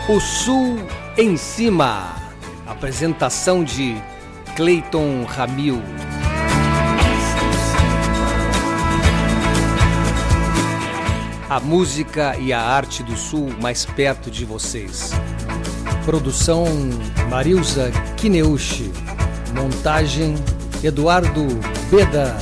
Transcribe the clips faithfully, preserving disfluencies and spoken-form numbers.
O Sul em Cima. Apresentação de Cleiton Ramil. A música e a arte do Sul mais perto de vocês. Produção Marilza Kineuchi. Montagem Eduardo Beda.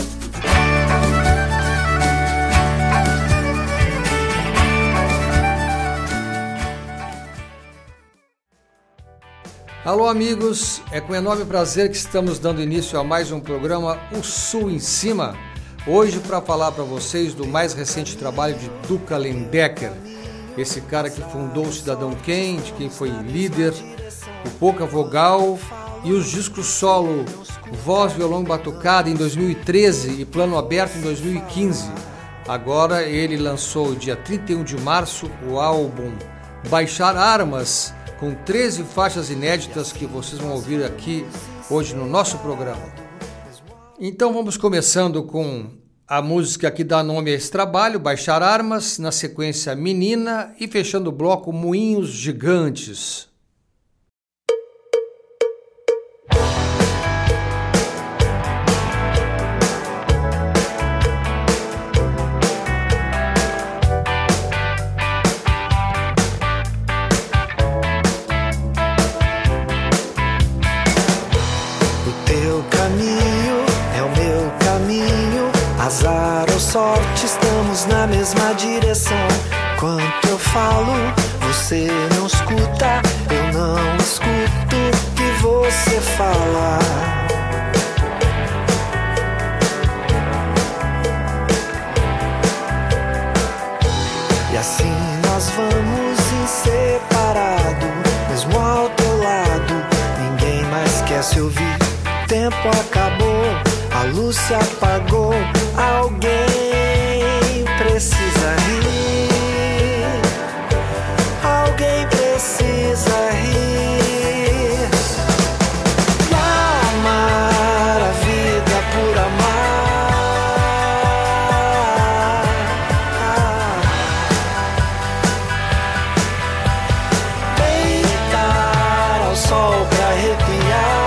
Alô amigos, é com enorme prazer que estamos dando início a mais um programa O Sul em Cima. Hoje para falar para vocês do mais recente trabalho de Duca Lendecker, esse cara que fundou o Cidadão Quem, de quem foi líder, o Pouca Vogal e os discos solo Voz, Violão e Batucada em dois mil e treze e Plano Aberto em dois mil e quinze. Agora ele lançou dia trinta e um de março o álbum Baixar Armas, com treze faixas inéditas que vocês vão ouvir aqui hoje no nosso programa. Então vamos começando com a música que dá nome a esse trabalho, Baixar Armas, na sequência Menina e fechando o bloco Moinhos Gigantes. Azar ou sorte, estamos na mesma direção. Quanto eu falo, você não escuta. Eu não escuto o que você fala. E assim nós vamos em separado, mesmo ao teu lado. Ninguém mais quer se ouvir. Tempo acabou, a luz se apagou. Alguém precisa rir. Alguém precisa rir. E amar a vida por amar. Deitar ao sol pra arrepiar.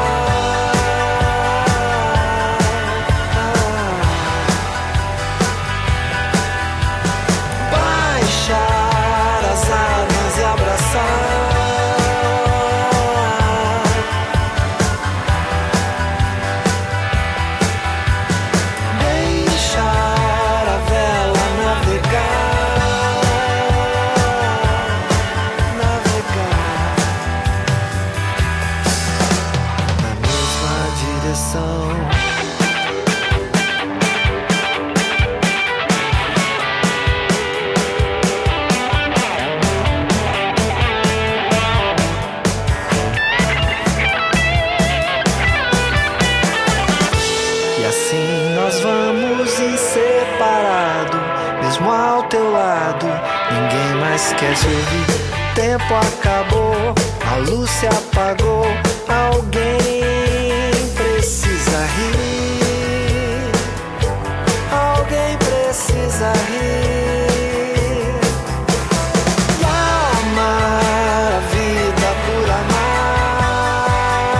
Quer se ouvir? Tempo acabou, a luz se apagou. Alguém precisa rir. Alguém precisa rir. E amar a vida por amar.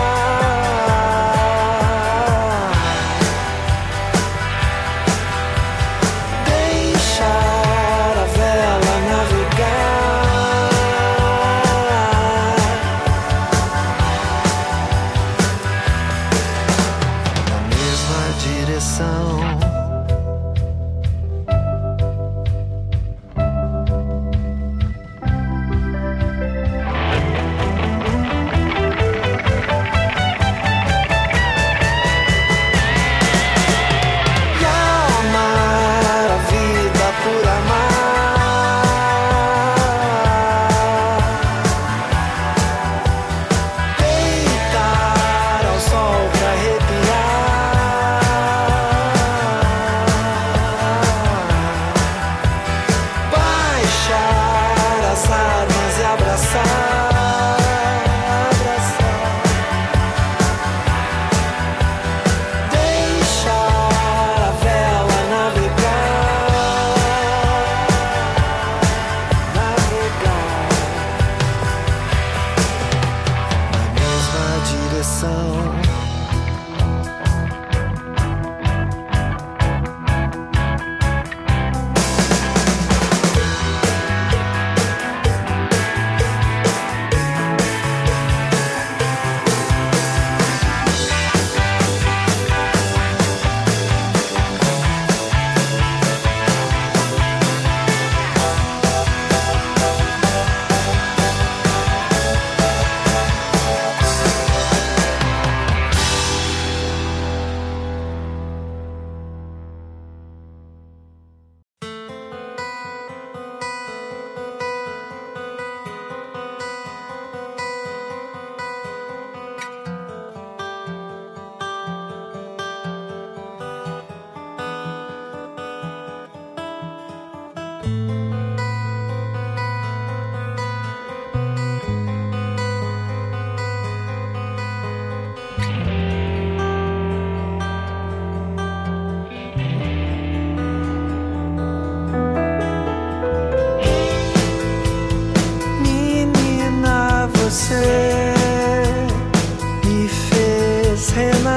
Deixar a vela navegar.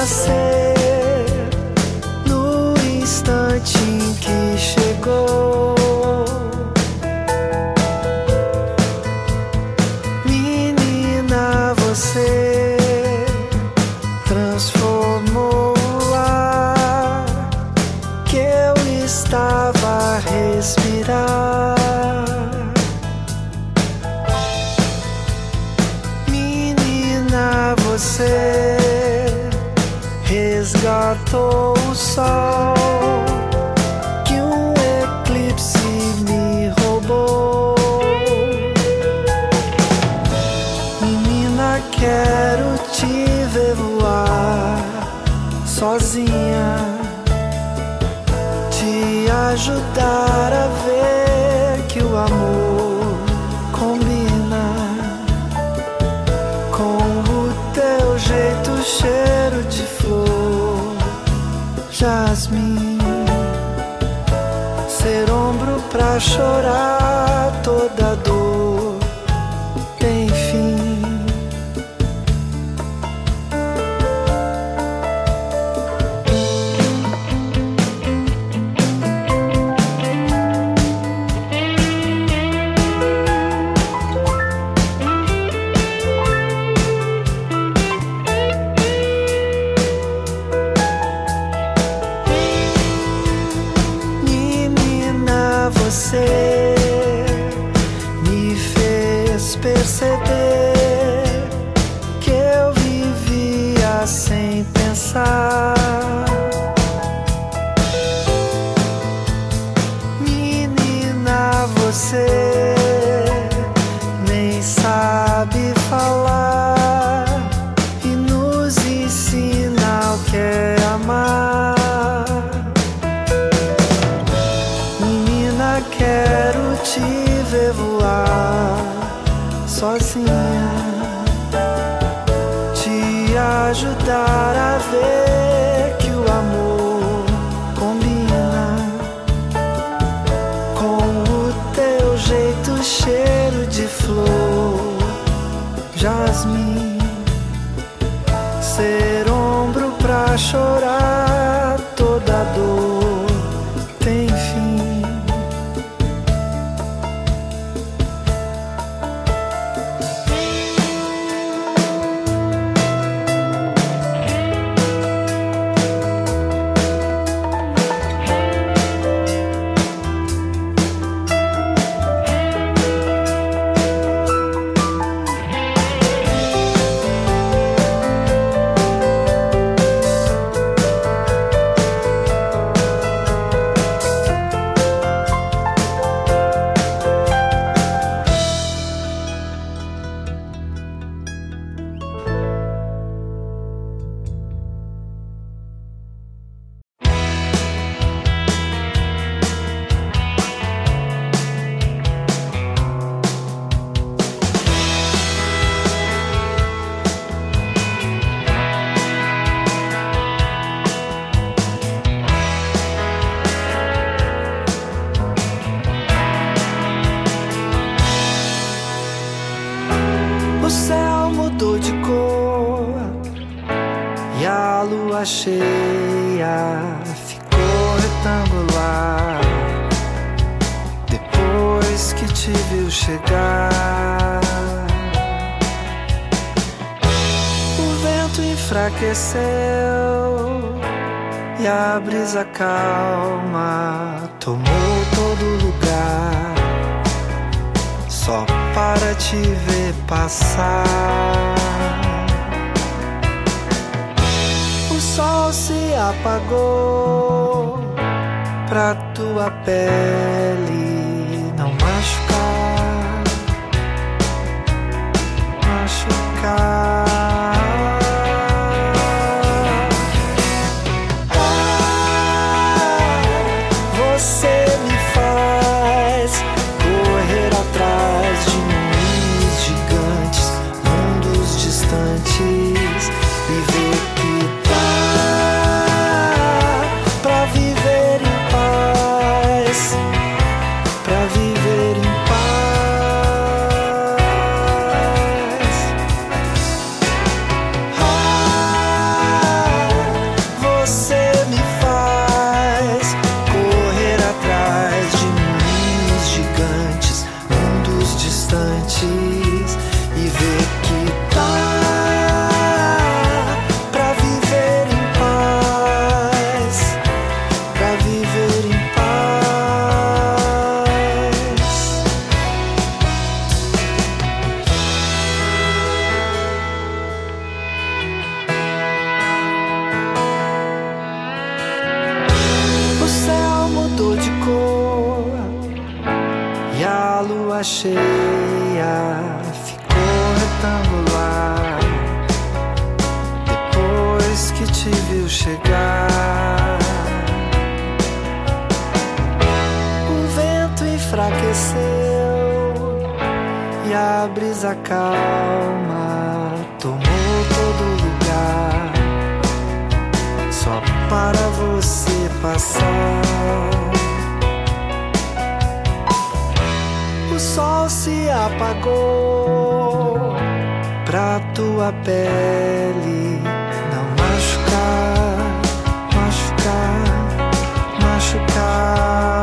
nascer no instante em que chegou. Menina, você transformou o ar que eu estava a respirar. Menina, você resgatou o sol que um eclipse me roubou. Menina, quero te ver voar sozinha, te ajudar a ver que o amor combina com o teu jeito, cheiro de flor, jasmim, ser ombro pra chorar, toda dor tem fim. Você me fez perceber que eu vivia sem pensar. Menina, você nem sabe falar e nos ensina o que é amar. Quero te ver voar sozinha, te ajudar a ver que o amor combina com o teu jeito, cheiro de flor, jasmim, ser ombro pra chorar, toda dor tem fim. O céu mudou de cor e a lua cheia ficou retangular depois que te viu chegar. O vento enfraqueceu e a brisa calma tomou todo lugar, só para te ver passar. O sol se apagou pra tua pele não machucar, machucar. Ah, você me faz correr atrás de mundos gigantes, mundos distantes, e ver que dá pra viver em paz, pra viver em paz. lua cheia ficou retangular depois que te viu chegar. O vento enfraqueceu e a brisa calma tomou todo lugar só para você passar. O sol se apagou pra tua pele não machucar, machucar, machucar.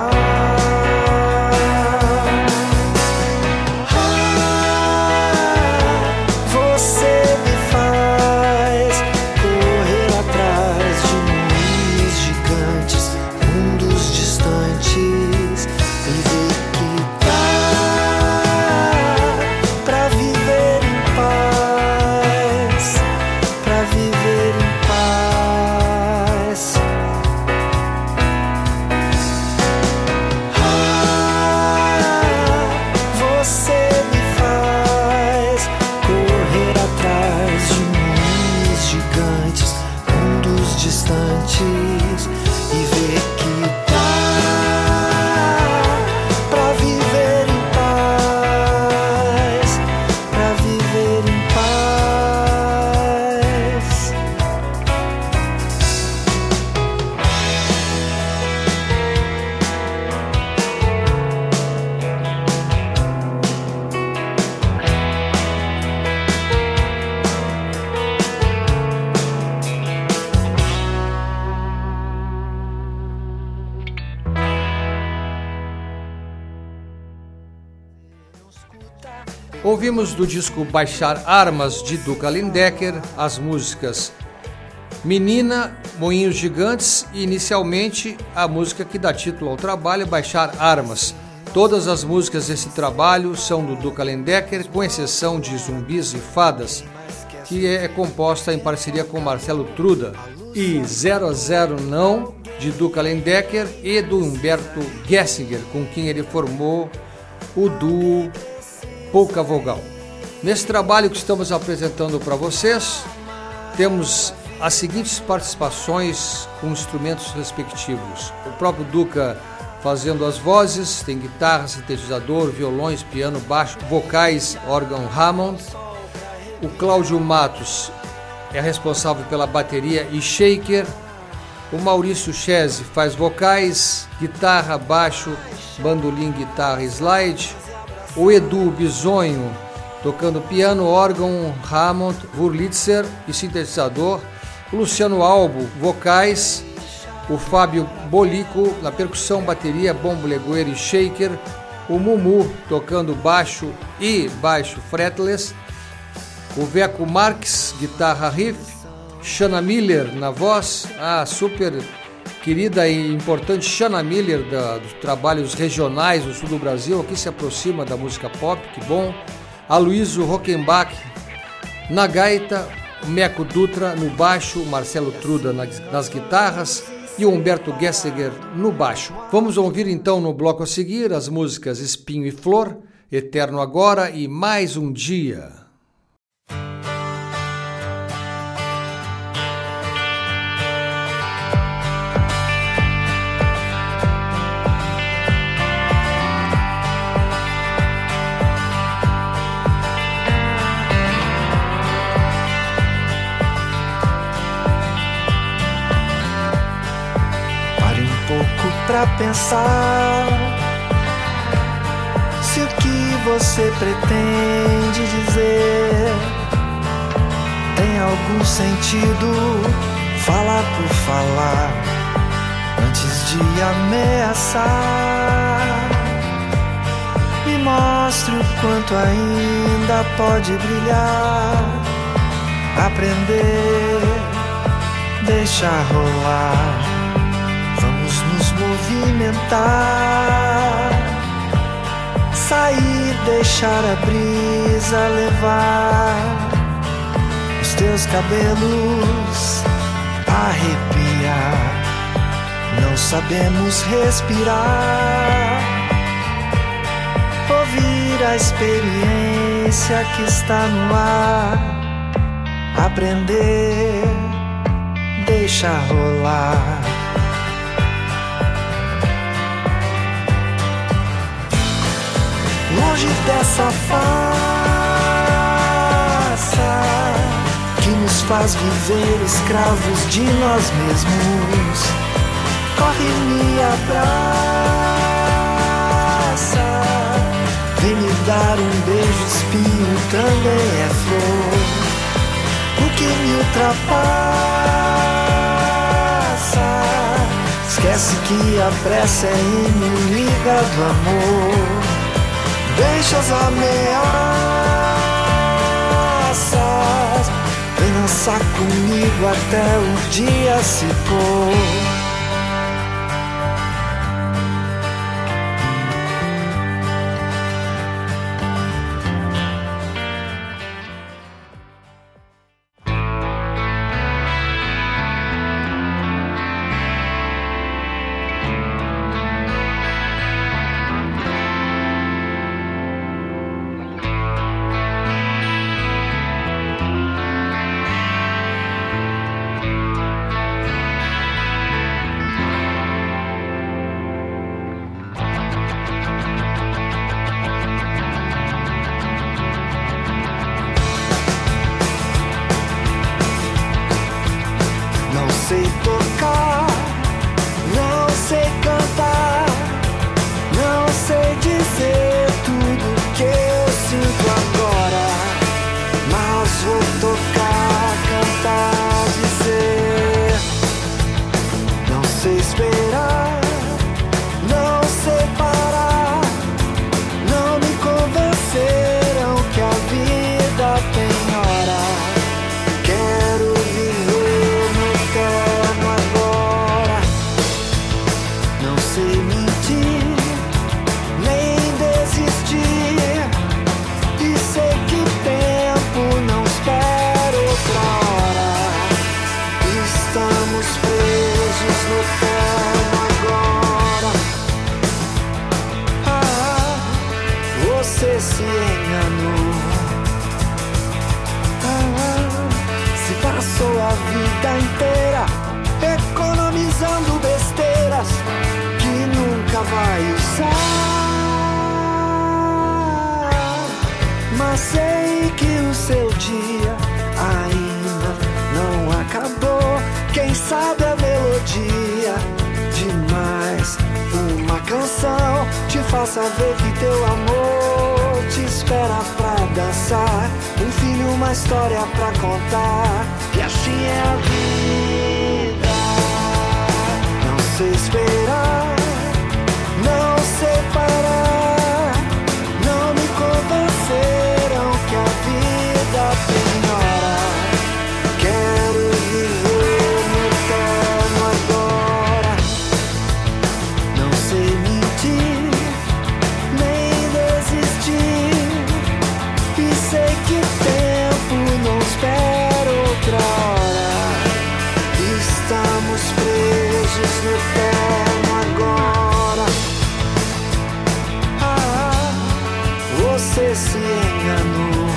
Ouvimos do disco Baixar Armas, de Duca Lindecker, as músicas Menina, Moinhos Gigantes e, inicialmente, a música que dá título ao trabalho, Baixar Armas. Todas as músicas desse trabalho são do Duca Lindecker, com exceção de Zumbis e Fadas, que é composta em parceria com Marcelo Truda, e zero a zero Não, de Duca Lindecker, e do Humberto Gessinger, com quem ele formou o duo Pouca Vogal. Nesse trabalho que estamos apresentando para vocês, temos as seguintes participações com instrumentos respectivos. O próprio Duca fazendo as vozes, tem guitarra, sintetizador, violões, piano, baixo, vocais, órgão Hammond. O Cláudio Matos é responsável pela bateria e shaker. O Maurício Chese faz vocais, guitarra, baixo, bandolim, guitarra e slide. O Edu Bisonho tocando piano, órgão Hammond, Wurlitzer e sintetizador. O Luciano Albo, vocais. O Fábio Bolico na percussão, bateria, bombo, legueiro e shaker. O Mumu tocando baixo e baixo fretless. O Veco Marques, guitarra riff. Shanna Miller na voz, a super querida e importante Shanna Miller da, dos trabalhos regionais do sul do Brasil, aqui se aproxima da música pop, que bom. Aloysio Rockenbach na gaita, o Meco Dutra no baixo, o Marcelo Truda nas, nas guitarras e o Humberto Gessinger no baixo. Vamos ouvir então no bloco a seguir as músicas Espinho e Flor, Eterno Agora e Mais um Dia. Pra pensar se o que você pretende dizer tem algum sentido. Falar por falar antes de ameaçar. Me mostre o quanto ainda pode brilhar. Aprender, deixar rolar. Movimentar, sair, deixar a brisa levar os teus cabelos, arrepiar. Não sabemos respirar, a experiência que está no ar. Aprender, deixa rolar. Longe dessa farsa que nos faz viver escravos de nós mesmos. Corre, me abraça, vem me dar um beijo, espinho também é flor. O que me ultrapassa, esquece que a pressa é inimiga do amor. Deixa as ameaças, vem dançar comigo até o dia se pôr. Sei tocar, não sei cantar, não sei dizer tudo que eu sinto agora, mas vou tocar, cantar, dizer. Não sei esperar, não sei parar, não me convenceram que a vida tem hora. Quero viver no eterno agora. Não sei mentir, nem desistir, e sei que o tempo não espera outra hora. Estamos presos no eterno agora. Ah, você se enganou. Se passou a vida inteira economizando besteiras que nunca vai usar. Mas sei que o seu dia ainda não acabou. Quem sabe a melodia demais, uma canção te faça ver que teu amor te espera pra dançar. Um filho, uma história pra contar, e assim é a vida. Não sei esperar, não sei parar, não me convenceram que a vida tem hora. Quero viver no eterno agora. Não sei mentir, nem desistir, e sei que o tempo não espera outra hora. Estamos presos no eterno agora. Ah, você se enganou.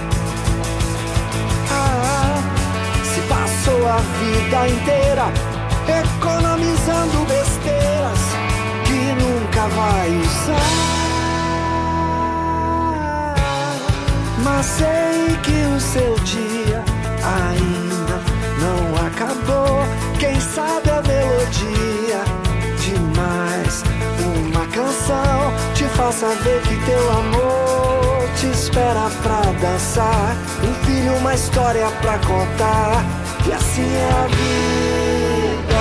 Ah, se passou a vida inteira economizando besteiras que nunca vai usar. Mas sei que o seu dia ainda não acabou. Quem sabe a melodia demais, uma canção te faça ver que teu amor te espera pra dançar. Um filho, uma história pra contar, e assim é a vida.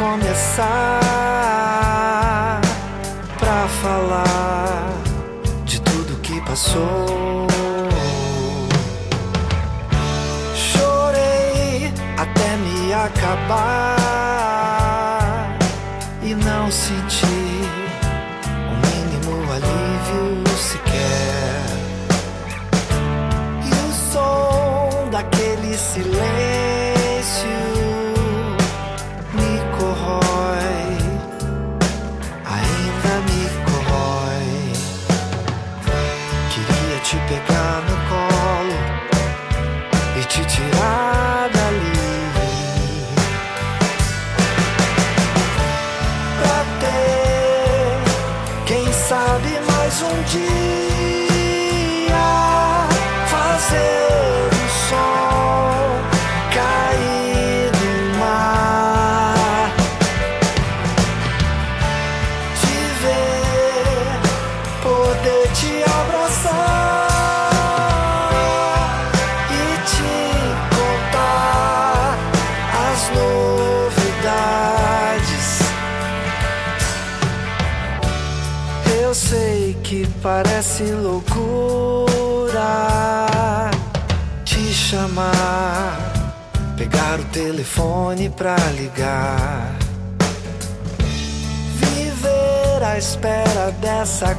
começar pra falar de tudo que passou. Chorei até me acabar e não senti um mínimo alívio sequer. E o som daquele silêncio me corrói, ainda me corrói. Queria te pegar no colo e te tirar dali, pra ter, quem sabe, mais um dia, fazer o sol cair no mar, te ver, poder te abraçar e te contar as novidades. Eu sei que parece loucura te chamar, pegar o telefone pra ligar, viver à espera dessa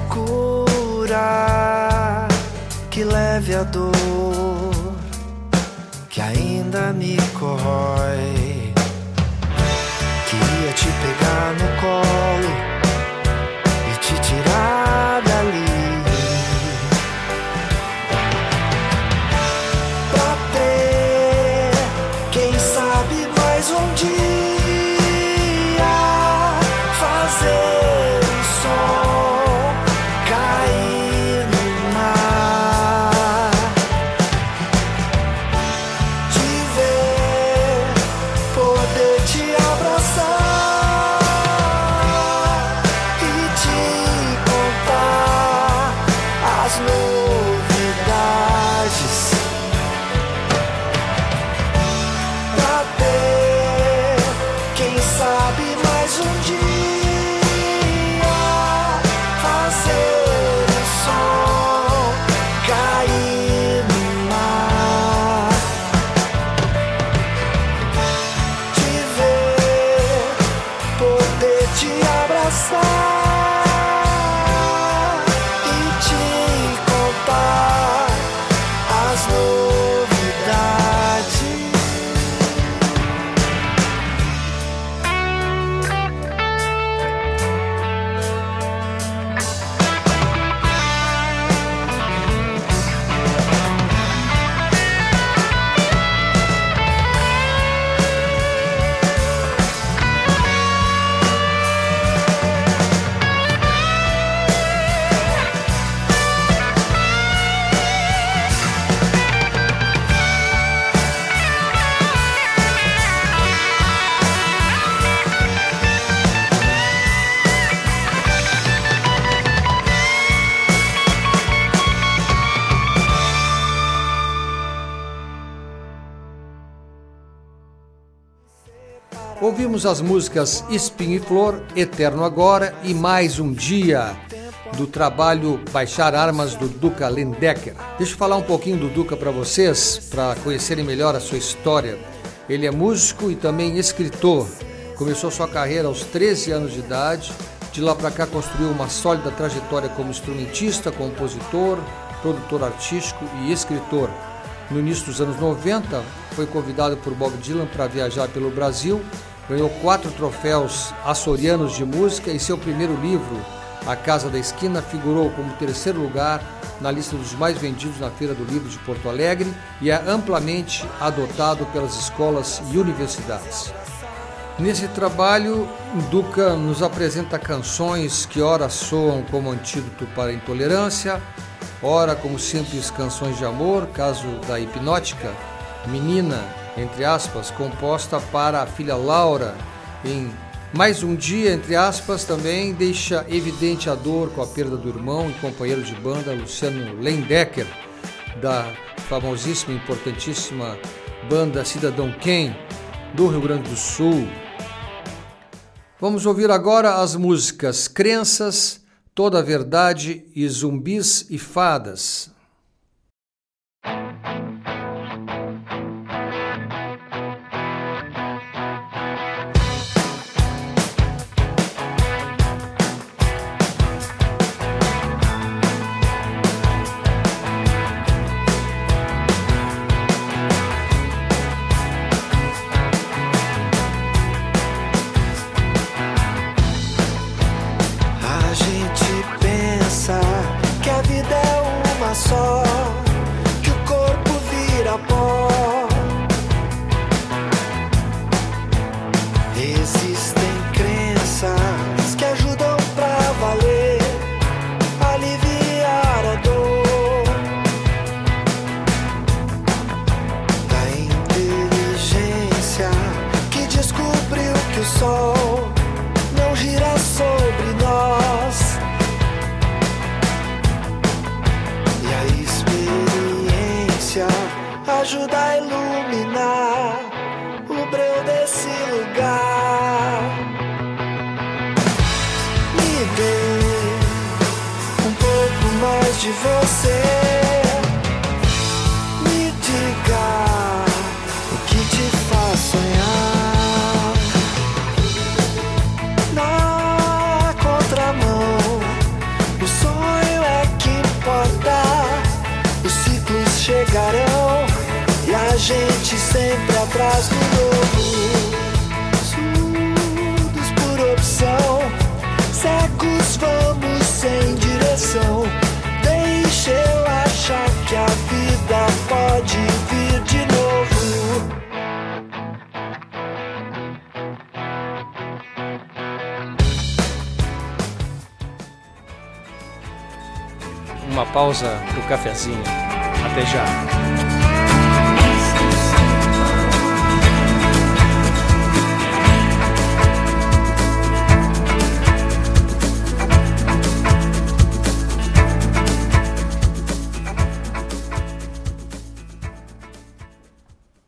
cura que leve a dor que ainda me corrói. Queria te pegar no colo e te tirar dali, pra ter, quem sabe, mais um dia, fazer o sol cair no mar, te ver, poder te abraçar e te contar as novidades, pra ter, quem sabe, mais um dia, fazer o sol cair no mar, te ver, poder te abraçar e te contar as novidades. Ouvimos as músicas Espinho e Flor, Eterno Agora e Mais um Dia, do trabalho Baixar Armas, do Duca Lendecker. Deixa eu falar um pouquinho do Duca para vocês, para conhecerem melhor a sua história. Ele é músico e também escritor. Começou sua carreira aos treze anos de idade. De lá para cá construiu uma sólida trajetória como instrumentista, compositor, produtor artístico e escritor. No início dos anos noventa, foi convidado por Bob Dylan para viajar pelo Brasil, ganhou quatro troféus açorianos de música e seu primeiro livro, A Casa da Esquina, figurou como terceiro lugar na lista dos mais vendidos na Feira do Livro de Porto Alegre e é amplamente adotado pelas escolas e universidades. Nesse trabalho, Duca nos apresenta canções que ora soam como antídoto para a intolerância, ora como simples canções de amor, caso da Hipnótica, Menina, entre aspas, composta para a filha Laura. Em Mais um Dia, entre aspas, também deixa evidente a dor com a perda do irmão e companheiro de banda Luciano Lendecker, da famosíssima e importantíssima banda Cidadão Quem, do Rio Grande do Sul. Vamos ouvir agora as músicas Crenças, Toda a Verdade e Zumbis e Fadas. Só que o corpo vira pó. Existem crenças que ajudam pra valer, aliviar a dor da inteligência que descobriu que o sol não gira sobre nós. Ajuda a iluminar o breu desse lugar. Me dê um pouco mais de você. Me diga o que te faz sonhar. Na contramão, o sonho é que importa. Os ciclos chegarão e a gente sempre atrás do novo. Surdos por opção, cegos vamos sem direção. Deixa eu achar que a vida pode vir de novo. Uma pausa pro cafezinho. Até já.